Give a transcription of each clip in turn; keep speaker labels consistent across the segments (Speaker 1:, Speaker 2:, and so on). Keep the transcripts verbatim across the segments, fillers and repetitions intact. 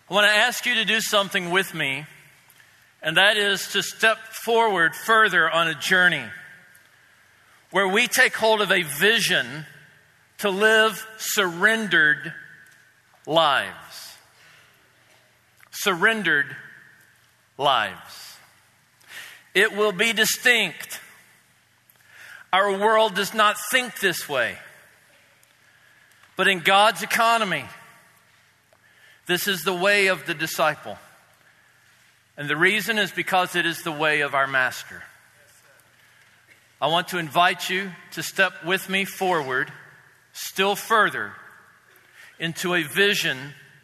Speaker 1: I want to ask you to do something with me, and that is to step forward further on a journey where we take hold of a vision to live surrendered lives. Surrendered lives. It will be distinct. Our world does not think this way. But in God's economy, this is the way of the disciple. And the reason is because it is the way of our master. I want to invite you to step with me forward, still further, into a vision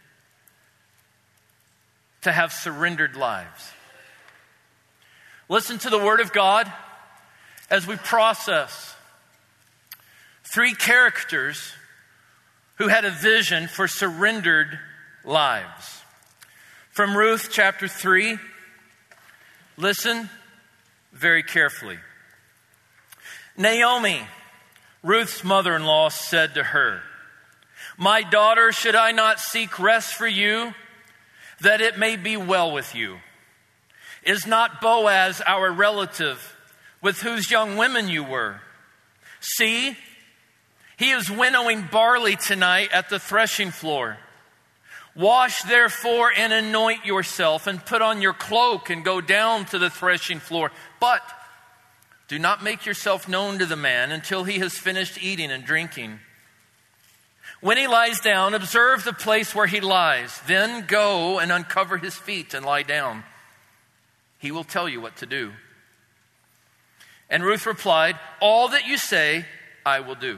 Speaker 1: to have surrendered lives. Listen to the Word of God as we process three characters who had a vision for surrendered lives. From Ruth chapter three, listen very carefully. Naomi, Ruth's mother-in-law, said to her, "My daughter, should I not seek rest for you, that it may be well with you? Is not Boaz our relative, with whose young women you were? See, he is winnowing barley tonight at the threshing floor. Wash therefore and anoint yourself, and put on your cloak and go down to the threshing floor. But do not make yourself known to the man until he has finished eating and drinking. When he lies down, observe the place where he lies. Then go and uncover his feet and lie down. He will tell you what to do." And Ruth replied, "All that you say, I will do."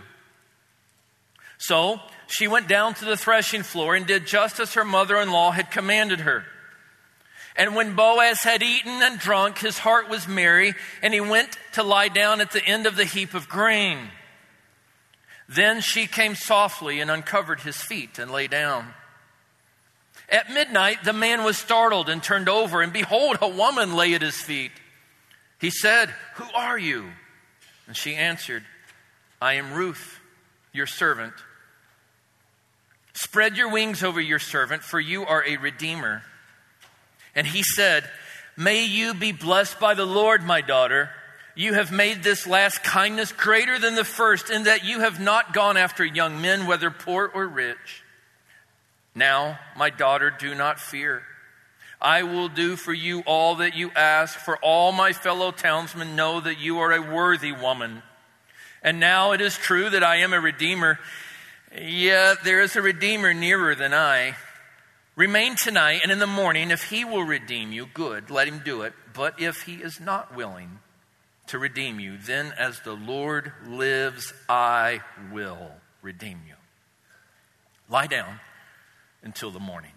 Speaker 1: So she went down to the threshing floor and did just as her mother-in-law had commanded her. And when Boaz had eaten and drunk, his heart was merry, and he went to lie down at the end of the heap of grain. Then she came softly and uncovered his feet and lay down. At midnight, the man was startled and turned over, and behold, a woman lay at his feet. He said, "Who are you?" And she answered, "I am Ruth, your servant. Spread your wings over your servant, for you are a redeemer." And he said, "May you be blessed by the Lord, my daughter. You have made this last kindness greater than the first, in that you have not gone after young men, whether poor or rich. Now, my daughter, do not fear. I will do for you all that you ask, for all my fellow townsmen know that you are a worthy woman. And now it is true that I am a redeemer, yet there is a redeemer nearer than I. Remain tonight, and in the morning, if he will redeem you, good, let him do it. But if he is not willing to redeem you, then as the Lord lives, I will redeem you. Lie down until the morning."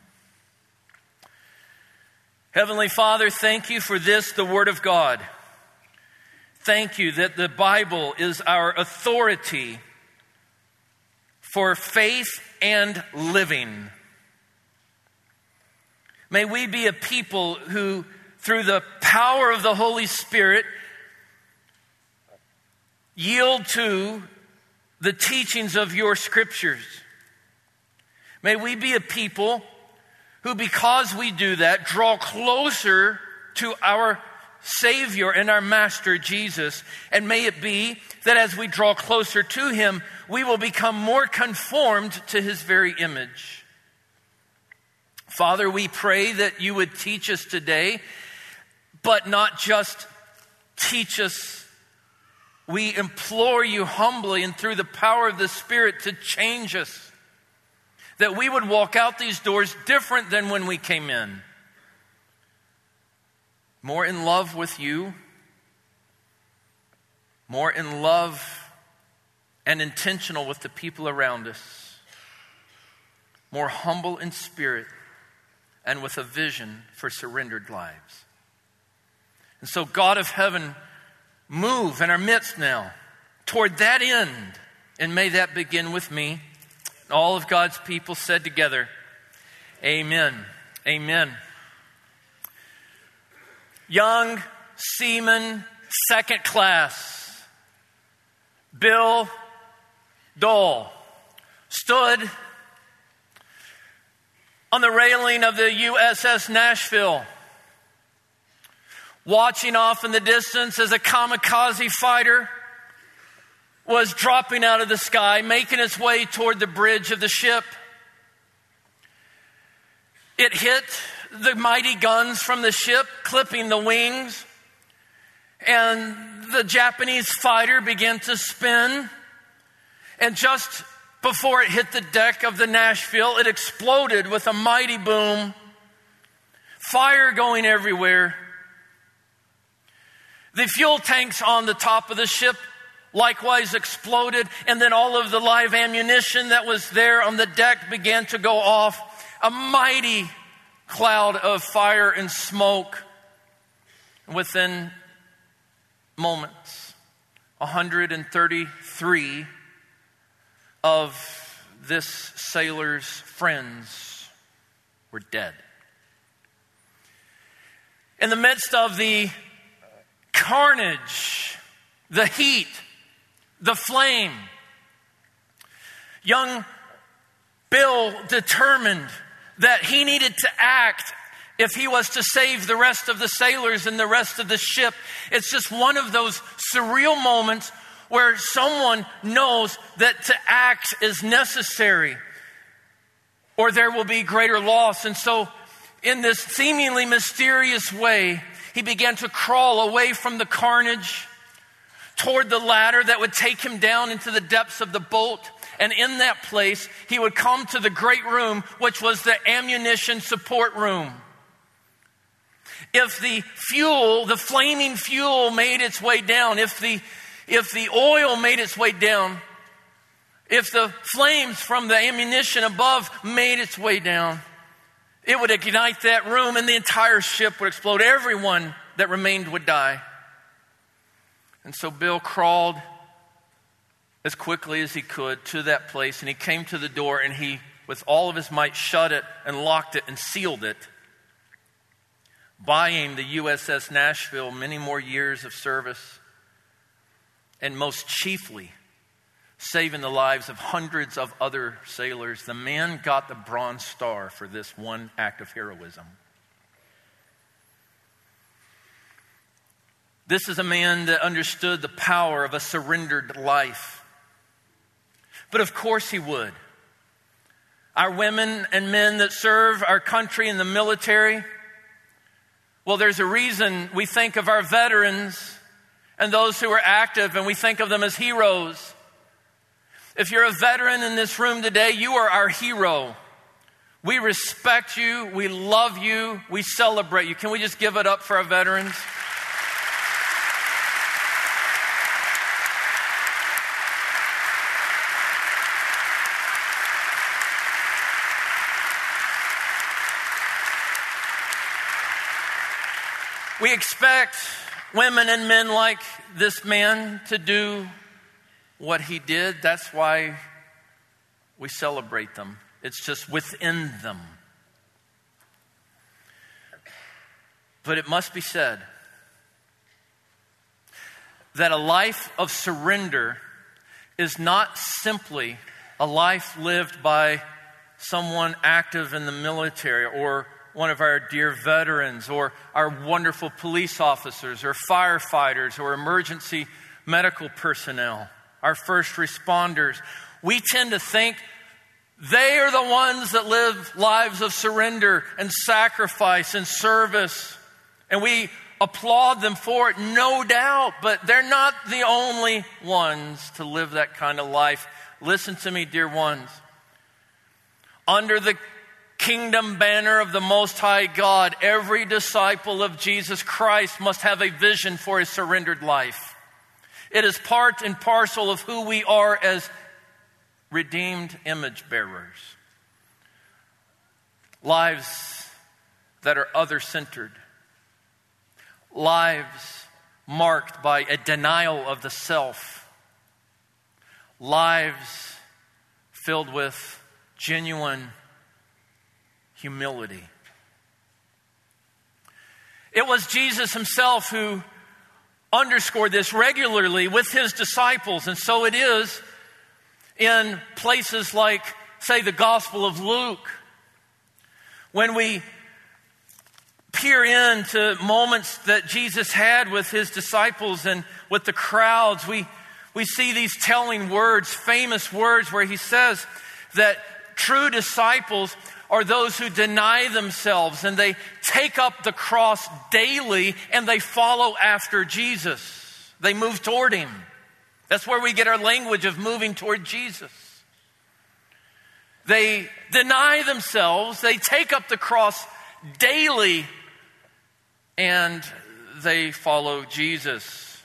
Speaker 1: Heavenly Father, thank you for this, the Word of God. Thank you that the Bible is our authority for faith and living. May we be a people who, through the power of the Holy Spirit, yield to the teachings of your scriptures. May we be a people who, because we do that, draw closer to our Savior and our Master, Jesus. And may it be that as we draw closer to Him, we will become more conformed to His very image. Father, we pray that you would teach us today, but not just teach us. We implore you humbly and through the power of the Spirit to change us, that we would walk out these doors different than when we came in. More in love with you, more in love and intentional with the people around us, more humble in spirit, and with a vision for surrendered lives. And so, God of heaven, move in our midst now toward that end, and may that begin with me. All of God's people said together, amen, amen. Young seaman, second class, Bill Dole, stood on the railing of the U S S Nashville, watching off in the distance as a kamikaze fighter was dropping out of the sky, making its way toward the bridge of the ship. It hit the mighty guns from the ship, clipping the wings, and the Japanese fighter began to spin. And just before it hit the deck of the Nashville, it exploded with a mighty boom, fire going everywhere. The fuel tanks on the top of the ship likewise exploded, and then all of the live ammunition that was there on the deck began to go off. A mighty cloud of fire and smoke. Within moments, one hundred thirty-three of this sailor's friends were dead. In the midst of the carnage, the heat, the flame, young Bill determined that he needed to act if he was to save the rest of the sailors and the rest of the ship. It's just one of those surreal moments where someone knows that to act is necessary or there will be greater loss. And so in this seemingly mysterious way, he began to crawl away from the carnage toward the ladder that would take him down into the depths of the boat. And in that place, he would come to the great room, which was the ammunition support room. If the fuel, the flaming fuel made its way down, if the, if the oil made its way down, if the flames from the ammunition above made its way down, it would ignite that room and the entire ship would explode. Everyone that remained would die. And so Bill crawled as quickly as he could to that place, and he came to the door, and he, with all of his might, shut it and locked it and sealed it, buying the U S S Nashville many more years of service, and most chiefly saving the lives of hundreds of other sailors. The man got the Bronze Star for this one act of heroism. This is a man that understood the power of a surrendered life. But of course he would. Our women and men that serve our country in the military, well, there's a reason we think of our veterans and those who are active, and we think of them as heroes. If you're a veteran in this room today, you are our hero. We respect you, we love you, we celebrate you. Can we just give it up for our veterans? We expect women and men like this man to do what he did. That's why we celebrate them. It's just within them. But it must be said that a life of surrender is not simply a life lived by someone active in the military or one of our dear veterans or our wonderful police officers or firefighters or emergency medical personnel, our first responders. We tend to think they are the ones that live lives of surrender and sacrifice and service. And we applaud them for it, no doubt, but they're not the only ones to live that kind of life. Listen to me, dear ones. Under the kingdom banner of the Most High God, every disciple of Jesus Christ must have a vision for a surrendered life. It is part and parcel of who we are as redeemed image bearers. Lives that are other-centered. Lives marked by a denial of the self. Lives filled with genuine humility. It was Jesus himself who underscored this regularly with his disciples, and so it is in places like, say, the Gospel of Luke. When we peer into moments that Jesus had with his disciples and with the crowds, we, we see these telling words, famous words, where he says that true disciples are those who deny themselves and they take up the cross daily and they follow after Jesus. They move toward him. That's where we get our language of moving toward Jesus. They deny themselves, they take up the cross daily, and they follow Jesus.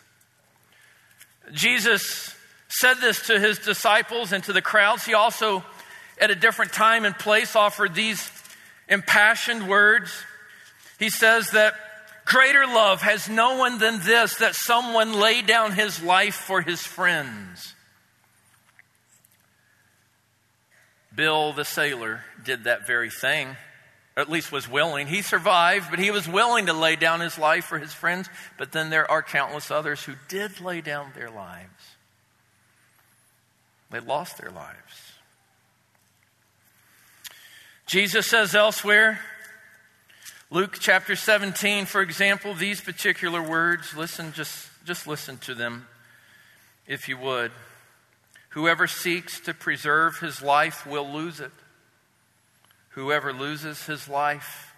Speaker 1: Jesus said this to his disciples and to the crowds. He also, at a different time and place, offered these impassioned words. He says that greater love has no one than this, that someone lay down his life for his friends. Bill the sailor did that very thing, or at least was willing. He survived, but he was willing to lay down his life for his friends. But then there are countless others who did lay down their lives. They lost their lives. Jesus says elsewhere, Luke chapter seventeen, for example, these particular words, listen, just, just listen to them if you would. Whoever seeks to preserve his life will lose it. Whoever loses his life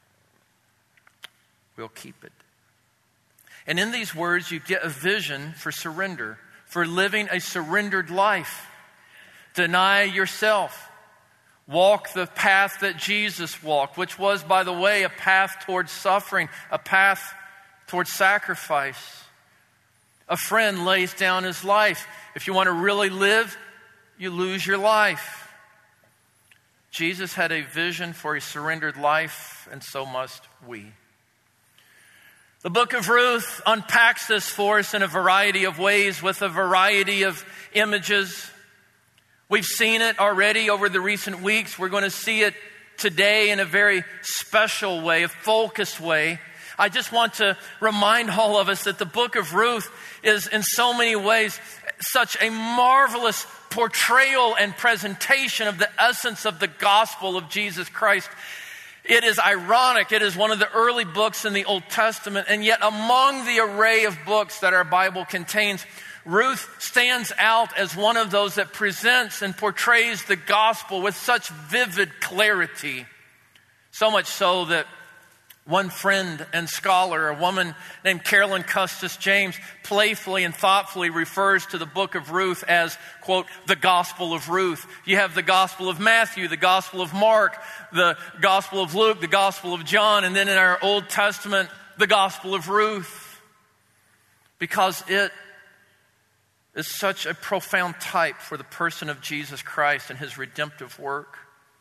Speaker 1: will keep it. And in these words, you get a vision for surrender, for living a surrendered life. Deny yourself. Walk the path that Jesus walked, which was, by the way, a path towards suffering, a path towards sacrifice. A friend lays down his life. If you want to really live, you lose your life. Jesus had a vision for a surrendered life, and so must we. The book of Ruth unpacks this for us in a variety of ways with a variety of images. We've seen it already over the recent weeks. We're going to see it today in a very special way, a focused way. I just want to remind all of us that the book of Ruth is in so many ways such a marvelous portrayal and presentation of the essence of the gospel of Jesus Christ. It is ironic. It is one of the early books in the Old Testament, and yet among the array of books that our Bible contains, Ruth stands out as one of those that presents and portrays the gospel with such vivid clarity. So much so that one friend and scholar, a woman named Carolyn Custis James, playfully and thoughtfully refers to the book of Ruth as, quote, the Gospel of Ruth. You have the Gospel of Matthew, the Gospel of Mark, the Gospel of Luke, the Gospel of John, and then in our Old Testament, the Gospel of Ruth. Because it is such a profound type for the person of Jesus Christ and his redemptive work.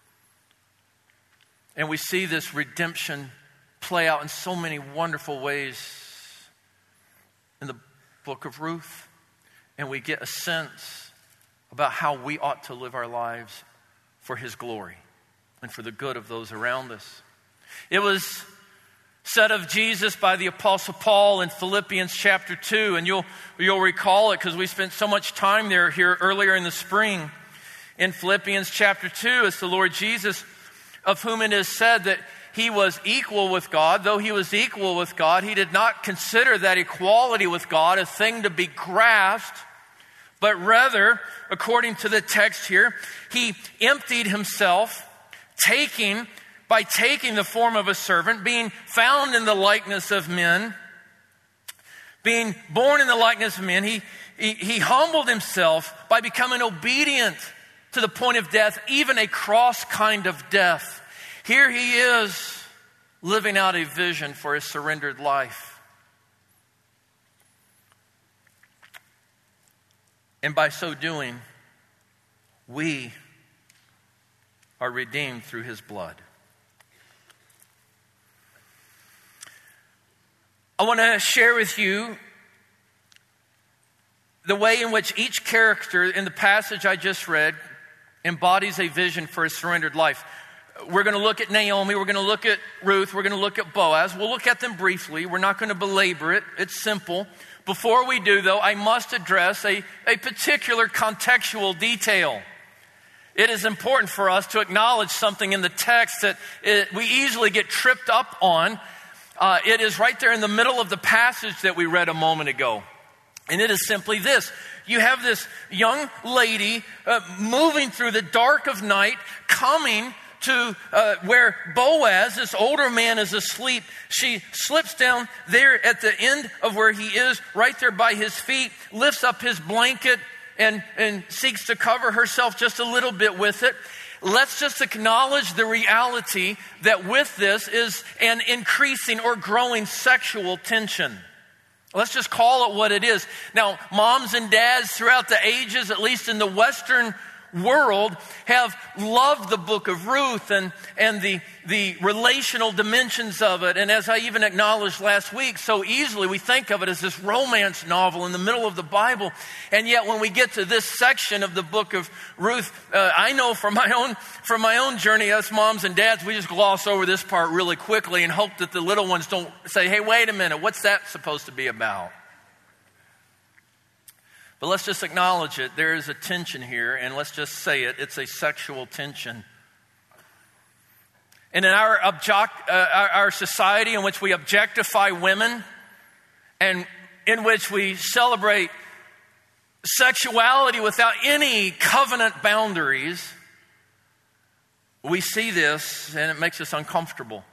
Speaker 1: And we see this redemption play out in so many wonderful ways in the book of Ruth. And we get a sense about how we ought to live our lives for his glory and for the good of those around us. It was said of Jesus by the Apostle Paul in Philippians chapter two, and you'll, you'll recall it because we spent so much time there here earlier in the spring. In Philippians chapter two, it's the Lord Jesus, of whom it is said that he was equal with God. Though he was equal with God, he did not consider that equality with God a thing to be grasped, but rather, according to the text here, he emptied himself, taking, by taking the form of a servant, being found in the likeness of men, being born in the likeness of men, he, he, he humbled himself by becoming obedient to the point of death, even a cross kind of death. Here he is living out a vision for his surrendered life. And by so doing, we are redeemed through his blood. I want to share with you the way in which each character in the passage I just read embodies a vision for a surrendered life. We're going to look at Naomi, we're going to look at Ruth, we're going to look at Boaz. We'll look at them briefly. We're not going to belabor it. It's simple. Before we do, though, I must address a, a particular contextual detail. It is important for us to acknowledge something in the text that it, we easily get tripped up on. Uh, it is right there in the middle of the passage that we read a moment ago. And it is simply this. You have this young lady uh, moving through the dark of night, coming to uh, where Boaz, this older man, is asleep. She slips down there at the end of where he is, right there by his feet, lifts up his blanket and, and seeks to cover herself just a little bit with it. Let's just acknowledge the reality that with this is an increasing or growing sexual tension. Let's just call it what it is. Now, moms and dads throughout the ages, at least in the Western world, have loved the book of Ruth and, and the, the relational dimensions of it. And as I even acknowledged last week, so easily we think of it as this romance novel in the middle of the Bible. And yet when we get to this section of the book of Ruth, uh, I know from my own from my own journey, us moms and dads, we just gloss over this part really quickly and hope that the little ones don't say, hey, wait a minute, what's that supposed to be about? But let's just acknowledge it. There is a tension here, and let's just say it. It's a sexual tension. And in our, object, uh, our, our society in which we objectify women and in which we celebrate sexuality without any covenant boundaries, we see this, and it makes us uncomfortable.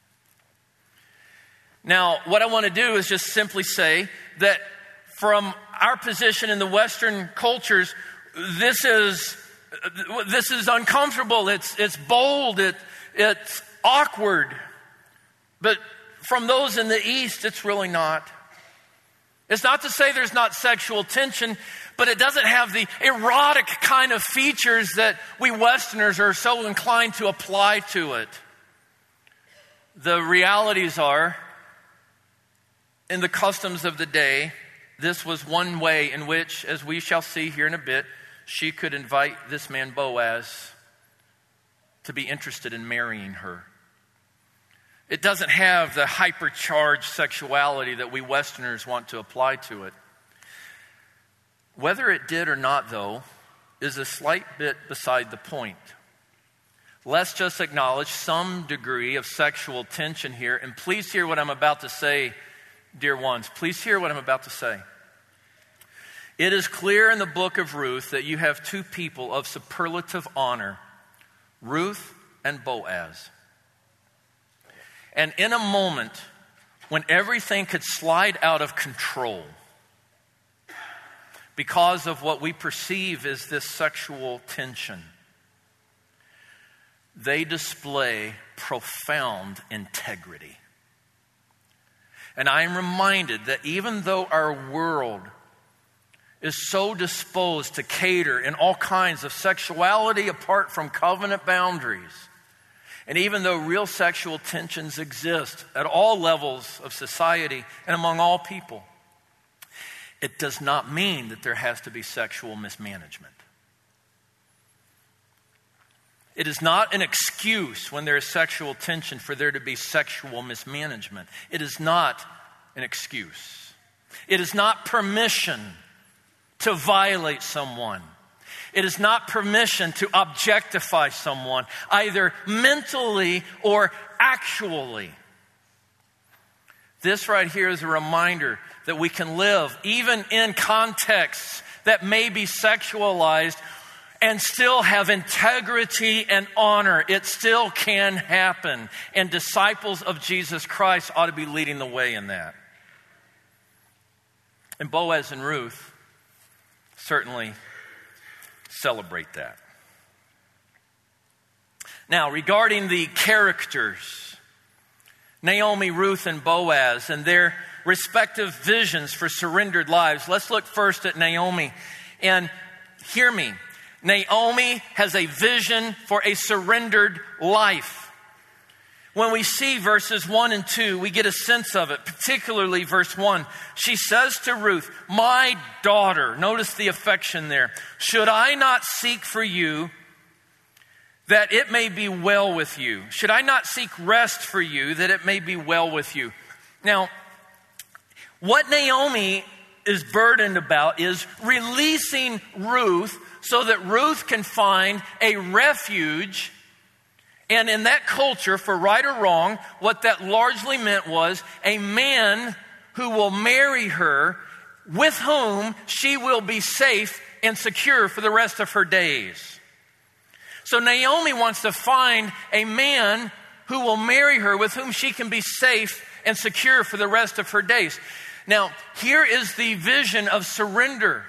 Speaker 1: Now, what I want to do is just simply say that from our position in the Western cultures, this is this is uncomfortable. It's it's bold. It it's awkward. But from those in the East, it's really not. It's not to say there's not sexual tension, but it doesn't have the erotic kind of features that we Westerners are so inclined to apply to it. The realities are, in the customs of the day, this was one way in which, as we shall see here in a bit, she could invite this man Boaz to be interested in marrying her. It doesn't have the hypercharged sexuality that we Westerners want to apply to it. Whether it did or not, though, is a slight bit beside the point. Let's just acknowledge some degree of sexual tension here, and please hear what I'm about to say, dear ones. Please hear what I'm about to say. It is clear in the book of Ruth that you have two people of superlative honor, Ruth and Boaz. And in a moment when everything could slide out of control because of what we perceive as this sexual tension, they display profound integrity. And I am reminded that even though our world is so disposed to cater in all kinds of sexuality apart from covenant boundaries, and even though real sexual tensions exist at all levels of society and among all people, it does not mean that there has to be sexual mismanagement. It is not an excuse when there is sexual tension for there to be sexual mismanagement. It is not an excuse. It is not permission to violate someone. It is not permission to objectify someone, either mentally or actually. This right here is a reminder that we can live even in contexts that may be sexualized and still have integrity and honor. It still can happen. And disciples of Jesus Christ ought to be leading the way in that. And Boaz and Ruth certainly celebrate that. Now, regarding the characters, Naomi, Ruth, and Boaz, and their respective visions for surrendered lives, let's look first at Naomi. And hear me, Naomi has a vision for a surrendered life. When we see verses one and two, we get a sense of it, particularly verse one. She says to Ruth, "My daughter," notice the affection there, "should I not seek for you that it may be well with you? Should I not seek rest for you that it may be well with you?" Now, what Naomi is burdened about is releasing Ruth so that Ruth can find a refuge. And in that culture, for right or wrong, what that largely meant was a man who will marry her, with whom she will be safe and secure for the rest of her days. So Naomi wants to find a man who will marry her, with whom she can be safe and secure for the rest of her days. Now, here is the vision of surrender.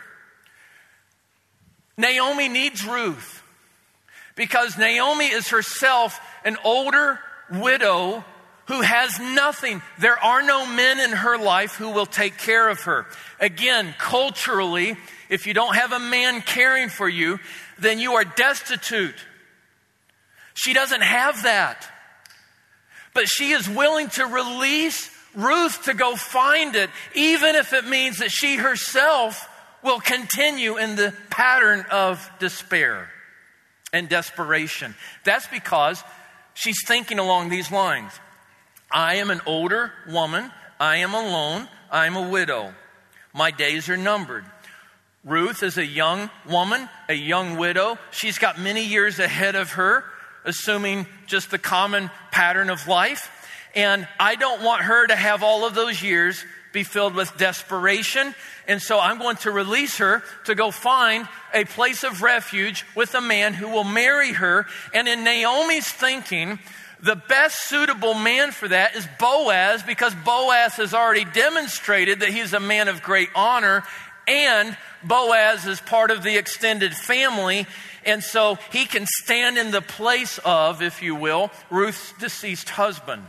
Speaker 1: Naomi needs Ruth because Naomi is herself an older widow who has nothing. There are no men in her life who will take care of her. Again, culturally, if you don't have a man caring for you, then you are destitute. She doesn't have that. But she is willing to release Ruth to go find it, even if it means that she herself will continue in the pattern of despair and desperation. That's because she's thinking along these lines. I am an older woman. I am alone. I am a widow. My days are numbered. Ruth is a young woman, a young widow. She's got many years ahead of her, assuming just the common pattern of life. And I don't want her to have all of those years be filled with desperation. And so I'm going to release her to go find a place of refuge with a man who will marry her. And in Naomi's thinking, the best suitable man for that is Boaz, because Boaz has already demonstrated that he's a man of great honor, and Boaz is part of the extended family, and so he can stand in the place of, if you will, Ruth's deceased husband.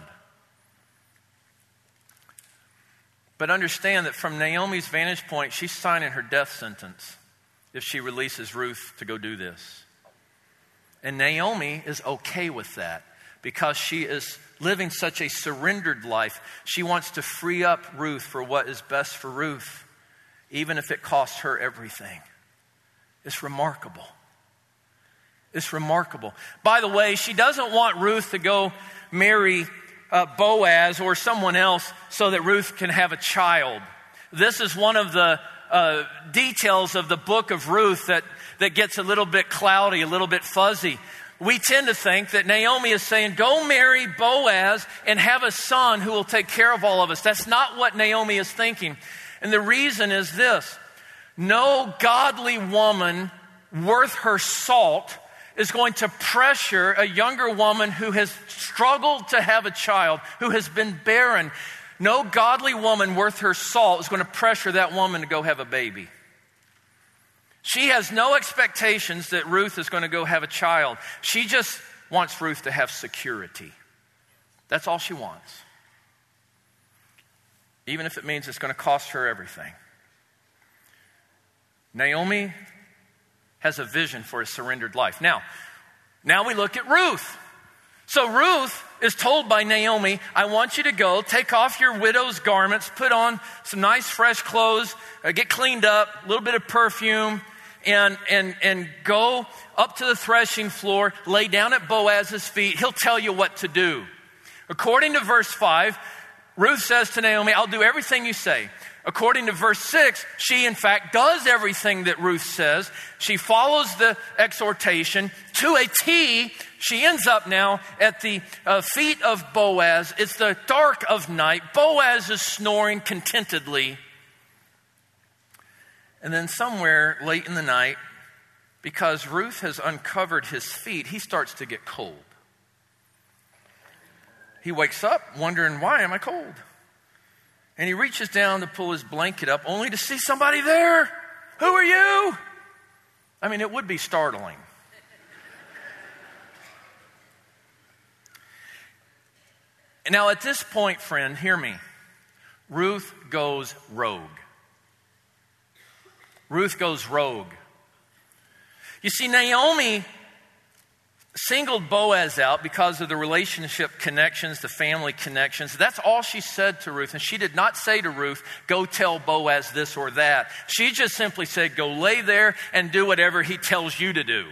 Speaker 1: But understand that from Naomi's vantage point, she's signing her death sentence if she releases Ruth to go do this. And Naomi is okay with that because she is living such a surrendered life. She wants to free up Ruth for what is best for Ruth, even if it costs her everything. It's remarkable. It's remarkable. By the way, she doesn't want Ruth to go marry uh, Boaz or someone else so that Ruth can have a child. This is one of the uh, details of the book of Ruth that, that gets a little bit cloudy, a little bit fuzzy. We tend to think that Naomi is saying, go marry Boaz and have a son who will take care of all of us. That's not what Naomi is thinking. And the reason is this: no godly woman worth her salt is going to pressure a younger woman who has struggled to have a child, who has been barren. No godly woman worth her salt is going to pressure that woman to go have a baby. She has no expectations that Ruth is going to go have a child. She just wants Ruth to have security. That's all she wants. Even if it means it's going to cost her everything. Naomi has a vision for a surrendered life. Now, now we look at Ruth. So Ruth is told by Naomi, I want you to go, take off your widow's garments, put on some nice fresh clothes, uh, get cleaned up, a little bit of perfume, and, and, and go up to the threshing floor, lay down at Boaz's feet. He'll tell you what to do. According to verse five, Ruth says to Naomi, I'll do everything you say. According to verse six, she in fact does everything that Ruth says. She follows the exhortation to a T. She ends up now at the uh, feet of Boaz. It's the dark of night. Boaz is snoring contentedly. And then somewhere late in the night, because Ruth has uncovered his feet, he starts to get cold. He wakes up wondering, why am I cold? And he reaches down to pull his blanket up only to see somebody there. Who are you? I mean, it would be startling. Now, at this point, friend, hear me. Ruth goes rogue. Ruth goes rogue. You see, Naomi singled Boaz out because of the relationship connections, the family connections. That's all she said to Ruth. And she did not say to Ruth, go tell Boaz this or that. She just simply said, go lay there and do whatever he tells you to do.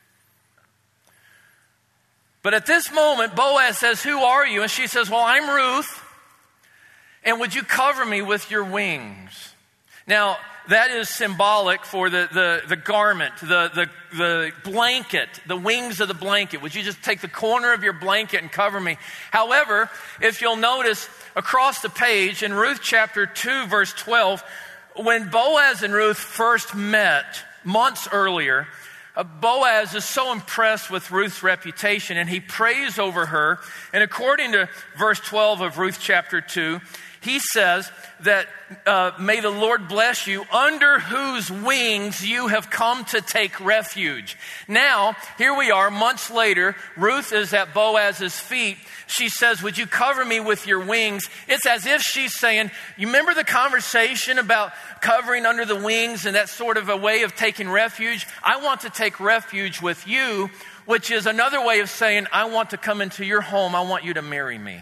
Speaker 1: But at this moment, Boaz says, who are you? And she says, well, I'm Ruth. And would you cover me with your wings? Now, that is symbolic for the, the, the garment, the, the, the blanket, the wings of the blanket. Would you just take the corner of your blanket and cover me? However, if you'll notice across the page in Ruth chapter two, verse twelve, when Boaz and Ruth first met months earlier, uh, Boaz is so impressed with Ruth's reputation and he prays over her. And according to verse twelve of Ruth chapter two, he says that uh, may the Lord bless you, under whose wings you have come to take refuge. Now, here we are, months later, Ruth is at Boaz's feet. She says, would you cover me with your wings? It's as if she's saying, you remember the conversation about covering under the wings and that sort of a way of taking refuge? I want to take refuge with you, which is another way of saying, I want to come into your home. I want you to marry me.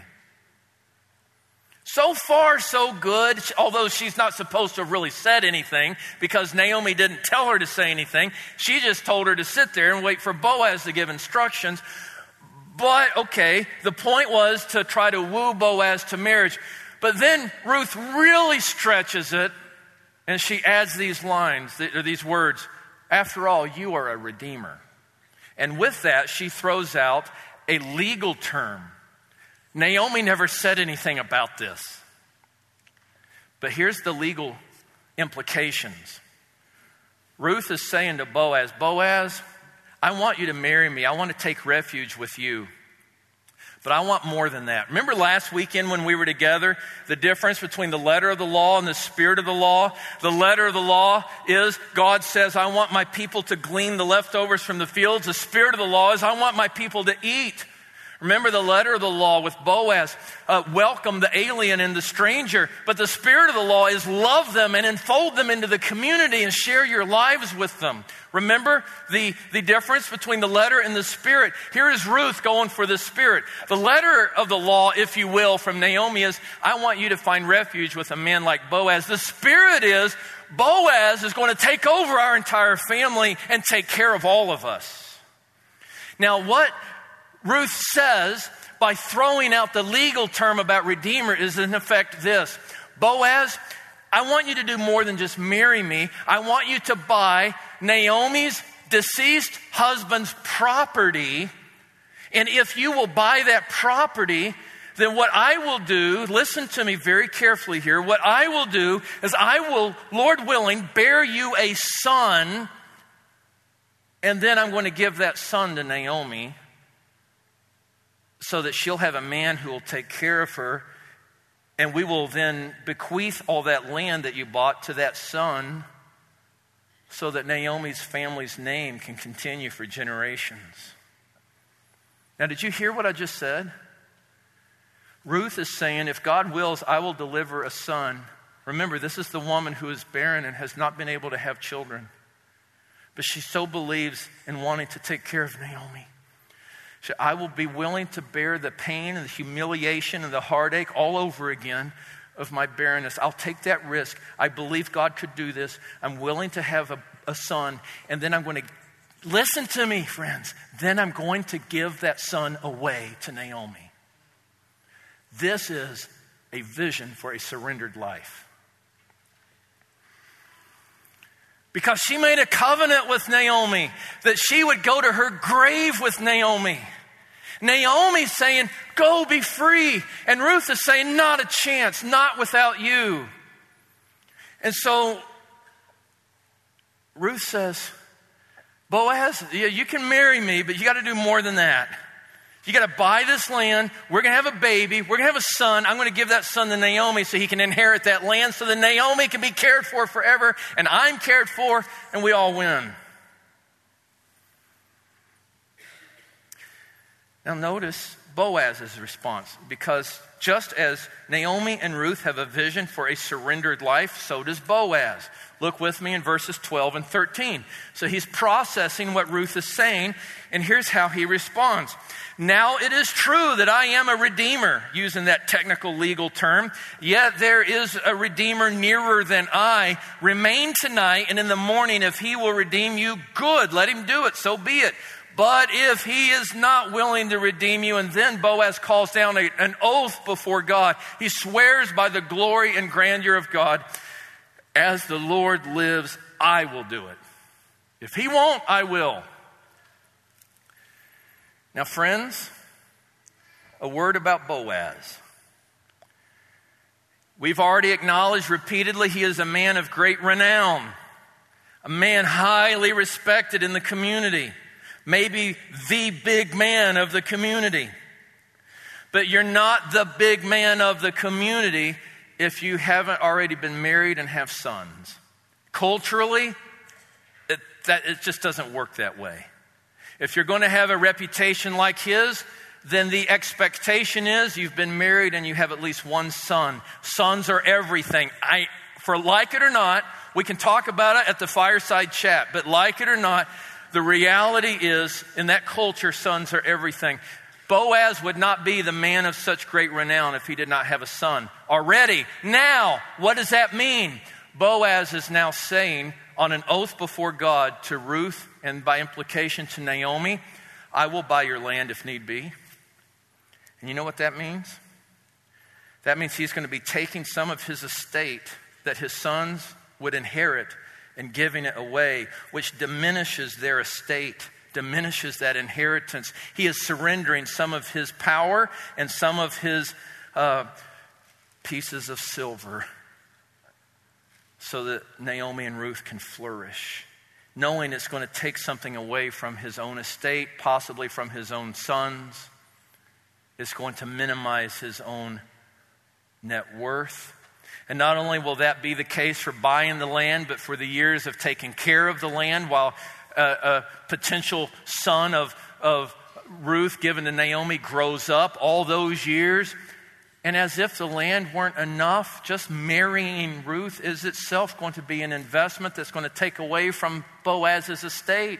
Speaker 1: So far, so good, although she's not supposed to have really said anything because Naomi didn't tell her to say anything. She just told her to sit there and wait for Boaz to give instructions. But, okay, the point was to try to woo Boaz to marriage. But then Ruth really stretches it and she adds these lines, or these words, after all, you are a redeemer. And with that, she throws out a legal term. Naomi never said anything about this. But here's the legal implications. Ruth is saying to Boaz, Boaz, I want you to marry me. I want to take refuge with you. But I want more than that. Remember last weekend when we were together, the difference between the letter of the law and the spirit of the law? The letter of the law is God says, I want my people to glean the leftovers from the fields. The spirit of the law is I want my people to eat. Remember the letter of the law with Boaz, uh, welcome the alien and the stranger. But the spirit of the law is love them and enfold them into the community and share your lives with them. Remember the, the difference between the letter and the spirit? Here is Ruth going for the spirit. The letter of the law, if you will, from Naomi is, I want you to find refuge with a man like Boaz. The spirit is, Boaz is going to take over our entire family and take care of all of us. Now what Ruth says by throwing out the legal term about redeemer is in effect this. Boaz, I want you to do more than just marry me. I want you to buy Naomi's deceased husband's property. And if you will buy that property, then what I will do, listen to me very carefully here. What I will do is I will, Lord willing, bear you a son. And then I'm going to give that son to Naomi, so that she'll have a man who will take care of her, and we will then bequeath all that land that you bought to that son so that Naomi's family's name can continue for generations. Now, did you hear what I just said? Ruth is saying, if God wills, I will deliver a son. Remember, this is the woman who is barren and has not been able to have children. But she so believes in wanting to take care of Naomi. I will be willing to bear the pain and the humiliation and the heartache all over again of my barrenness. I'll take that risk. I believe God could do this. I'm willing to have a, a son. And then I'm going to, listen to me, friends. Then I'm going to give that son away to Naomi. This is a vision for a surrendered life. Because she made a covenant with Naomi that she would go to her grave with Naomi. Naomi's saying, go be free. And Ruth is saying, not a chance, not without you. And so Ruth says, Boaz, yeah, you can marry me, but you got to do more than that. You got to buy this land. We're going to have a baby. We're going to have a son. I'm going to give that son to Naomi so he can inherit that land so that Naomi can be cared for forever and I'm cared for and we all win. Now notice Boaz's response, because just as Naomi and Ruth have a vision for a surrendered life, so does Boaz. Look with me in verses twelve and thirteen. So he's processing what Ruth is saying, and here's how he responds. Now it is true that I am a redeemer, using that technical legal term, yet there is a redeemer nearer than I. Remain tonight, and in the morning, if he will redeem you, good, let him do it, so be it. But if he is not willing to redeem you, and then Boaz calls down a, an oath before God. He swears by the glory and grandeur of God. As the Lord lives, I will do it. If he won't, I will. Now, friends, a word about Boaz. We've already acknowledged repeatedly he is a man of great renown, a man highly respected in the community, maybe the big man of the community. But you're not the big man of the community if you haven't already been married and have sons. Culturally, it, that, it just doesn't work that way. If you're going to have a reputation like his, then the expectation is you've been married and you have at least one son. Sons are everything. I, for like it or not, we can talk about it at the fireside chat, but like it or not, the reality is in that culture, sons are everything. Boaz would not be the man of such great renown if he did not have a son already. Now, what does that mean? Boaz is now saying on an oath before God to Ruth and by implication to Naomi, I will buy your land if need be. And you know what that means? That means he's going to be taking some of his estate that his sons would inherit and giving it away, which diminishes their estate, diminishes that inheritance. He is surrendering some of his power and some of his uh, pieces of silver so that Naomi and Ruth can flourish, knowing it's going to take something away from his own estate, possibly from his own sons. It's going to minimize his own net worth. And not only will that be the case for buying the land, but for the years of taking care of the land while a, a potential son of, of Ruth given to Naomi grows up all those years. And as if the land weren't enough, just marrying Ruth is itself going to be an investment that's going to take away from Boaz's estate.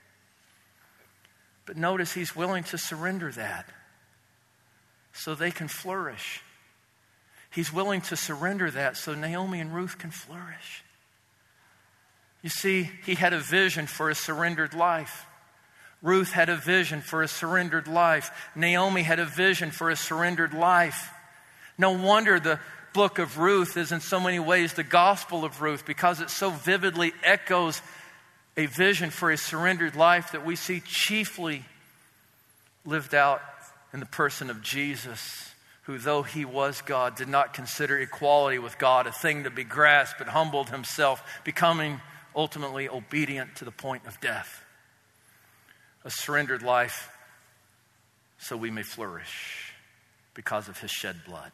Speaker 1: But notice he's willing to surrender that so they can flourish. He's willing to surrender that so Naomi and Ruth can flourish. You see, he had a vision for a surrendered life. Ruth had a vision for a surrendered life. Naomi had a vision for a surrendered life. No wonder the book of Ruth is in so many ways the gospel of Ruth, because it so vividly echoes a vision for a surrendered life that we see chiefly lived out in the person of Jesus, who, though he was God, did not consider equality with God a thing to be grasped, but humbled himself, becoming ultimately obedient to the point of death. A surrendered life so we may flourish because of his shed blood.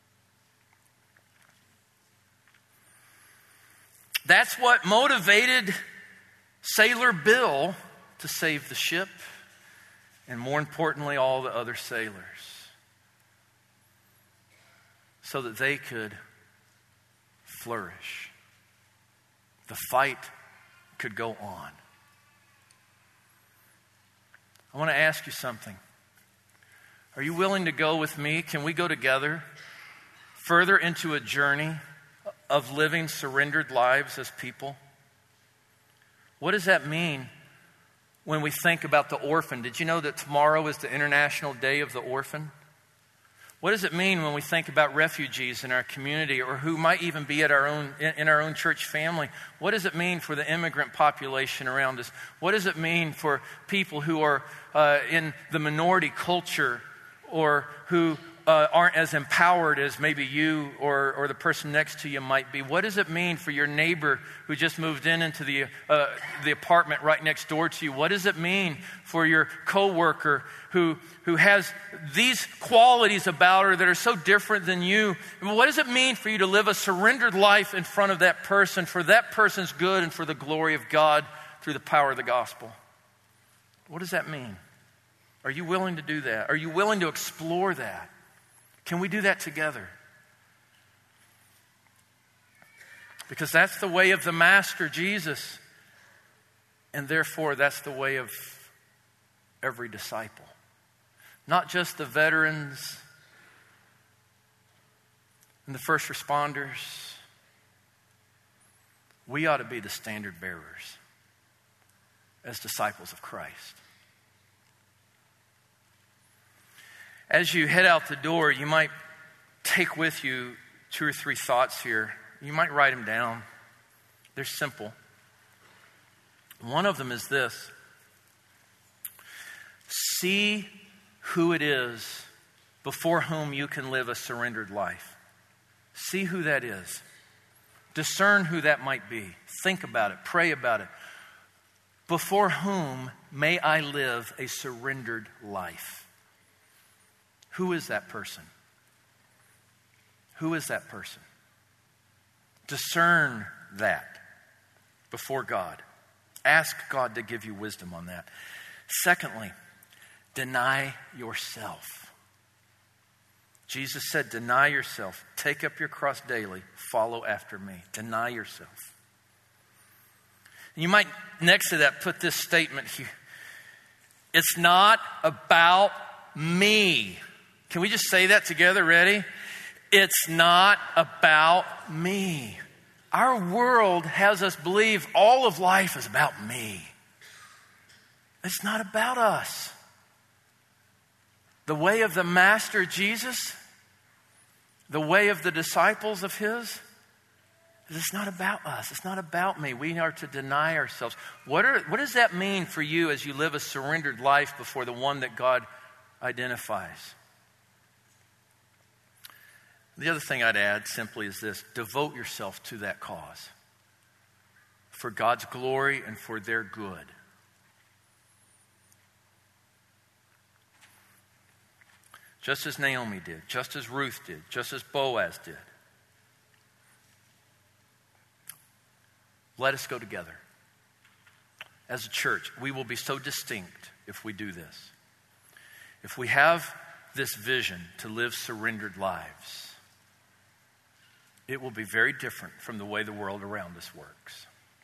Speaker 1: That's what motivated Sailor Bill to save the ship, and more importantly, all the other sailors, so that they could flourish. The fight could go on. I want to ask you something. Are you willing to go with me? Can we go together further into a journey of living surrendered lives as people? What does that mean when we think about the orphan? Did you know that tomorrow is the International Day of the Orphan? What does it mean when we think about refugees in our community, or who might even be at our own in our own church family? What does it mean for the immigrant population around us? What does it mean for people who are uh, in the minority culture, or who uh, aren't as empowered as maybe you or, or the person next to you might be? What does it mean for your neighbor who just moved in into the uh, the apartment right next door to you? What does it mean for your coworker who who has these qualities about her that are so different than you? And what does it mean for you to live a surrendered life in front of that person, for that person's good and for the glory of God through the power of the gospel? What does that mean? Are you willing to do that? Are you willing to explore that? Can we do that together? Because that's the way of the Master, Jesus. And therefore, that's the way of every disciple. Not just the veterans and the first responders. We ought to be the standard bearers as disciples of Christ. As you head out the door, you might take with you two or three thoughts here. You might write them down. They're simple. One of them is this. See who it is before whom you can live a surrendered life. See who that is. Discern who that might be. Think about it. Pray about it. Before whom may I live a surrendered life? Who is that person? Who is that person? Discern that before God. Ask God to give you wisdom on that. Secondly, deny yourself. Jesus said, deny yourself. Take up your cross daily. Follow after me. Deny yourself. You might, next to that, put this statement here. It's not about me. Can we just say that together? Ready? It's not about me. Our world has us believe all of life is about me. It's not about us. The way of the Master Jesus, the way of the disciples of His, it's not about us. It's not about me. We are to deny ourselves. What are, what does that mean for you as you live a surrendered life before the one that God identifies? The other thing I'd add simply is this. Devote yourself to that cause for God's glory and for their good. Just as Naomi did, just as Ruth did, just as Boaz did. Let us go together. As a church, we will be so distinct if we do this. If we have this vision to live surrendered lives, it will be very different from the way the world around us works.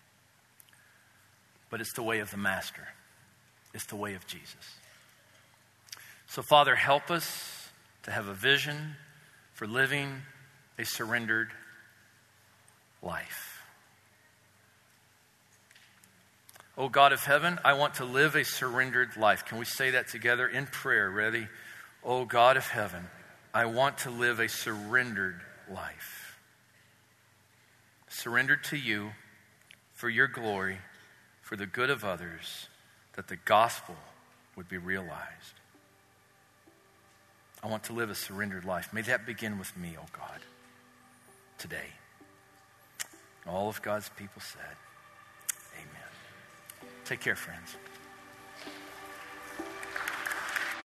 Speaker 1: But it's the way of the Master. It's the way of Jesus. So, Father, help us to have a vision for living a surrendered life. Oh, God of heaven, I want to live a surrendered life. Can we say that together in prayer? Ready? Oh, God of heaven, I want to live a surrendered life. Surrendered to you for your glory, for the good of others, that the gospel would be realized. I want to live a surrendered life. May that begin with me, oh God, today. All of God's people said, amen. Take care, friends.